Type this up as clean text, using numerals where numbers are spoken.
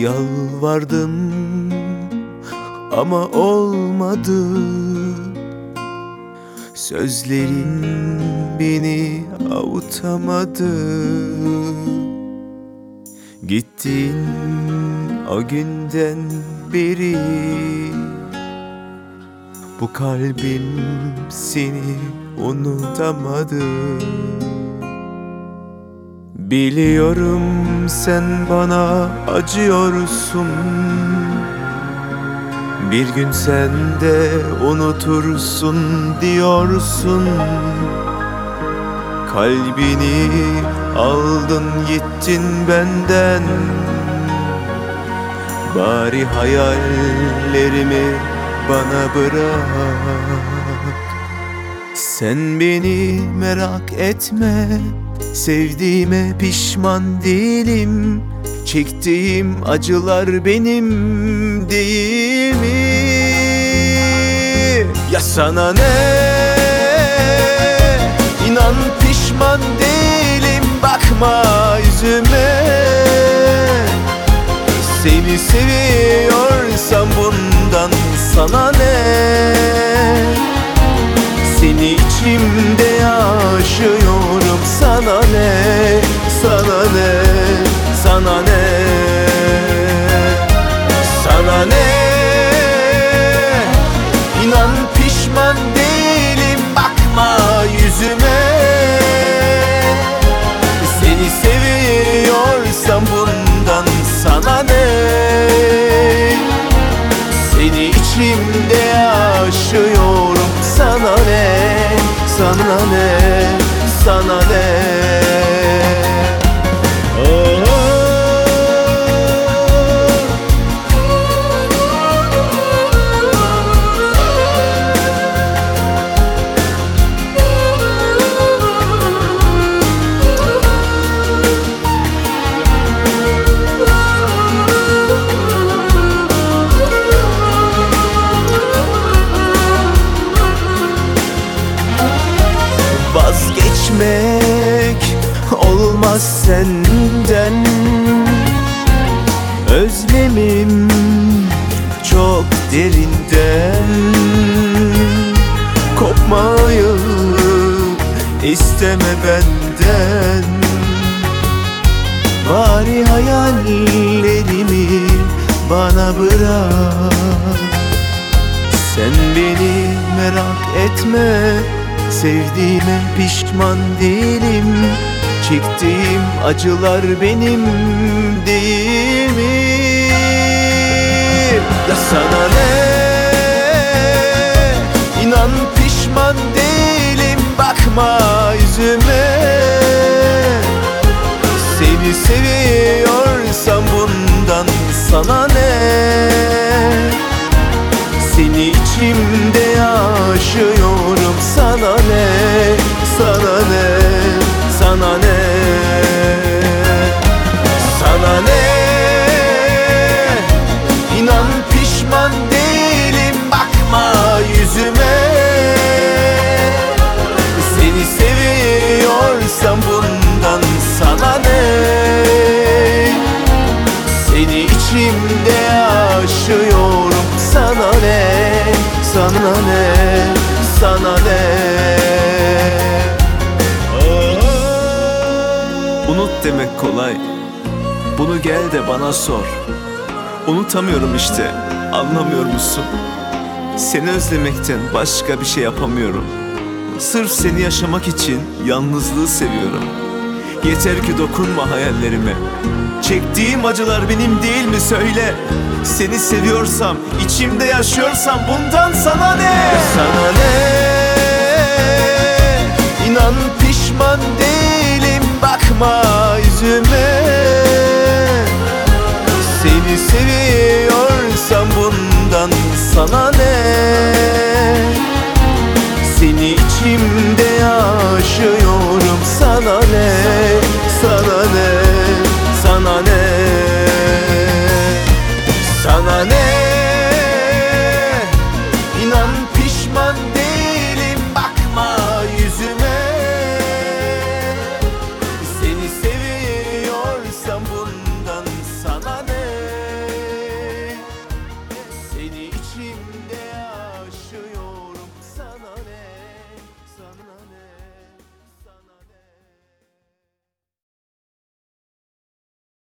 Yalvardım ama olmadı. Sözlerin beni avutamadı. Gittin o günden beri bu kalbim seni unutamadı. Biliyorum sen bana acıyorsun. Bir gün sen de unutursun diyorsun. Kalbini aldın gittin benden. Bari hayallerimi bana bırak. Sen beni merak etme, sevdiğime pişman değilim. Çektiğim acılar benim değil mi? Ya sana ne? İnan pişman değilim, bakma yüzüme. Seni seviyorsam bundan sana ne? Seni içimde yaşıyorum, sana ne? Sana ne? Sana ne? Sana ne? İnan pişman değilim, bakma yüzüme. Seni seviyorsam bundan sana ne? Seni içimde yaşıyorum, sana ne? Sana ne? Sana ne? Vazgeçmek olmaz senden. Özlemim çok derinden. Kopmayı isteme benden. Bari hayallerimi bana bırak. Sen beni merak etme, sevdiğime pişman değilim. Çektiğim acılar benim değil mi? Ya sana ne? İnan pişman değilim, bakma yüzüme. Seni seviyorsam bundan sana ne? Seni içimde yaşıyorum, sana ne? Sana ne? Sana ne? Sana ne? İnan pişman değilim, bakma yüzüme. Seni seviyorsam bundan sana ne? Seni içimde yaşıyorum, sana ne? Sana ne? Sana ne? Unut demek kolay, bunu gel de bana sor. Unutamıyorum işte, anlamıyor musun? Seni özlemekten başka bir şey yapamıyorum. Sırf seni yaşamak için yalnızlığı seviyorum. Yeter ki dokunma hayallerime. Çektiğim acılar benim değil mi söyle? Seni seviyorsam, içimde yaşıyorsam bundan sana ne? Sana ne? İnan pişman değilim, bakma yüzüme. Seni seviyorsam bundan sana ne? Seni içimde yaşıyorum, sana ne? Sana ne? Sana ne? Sana ne? İnan pişman değilim. peşimde.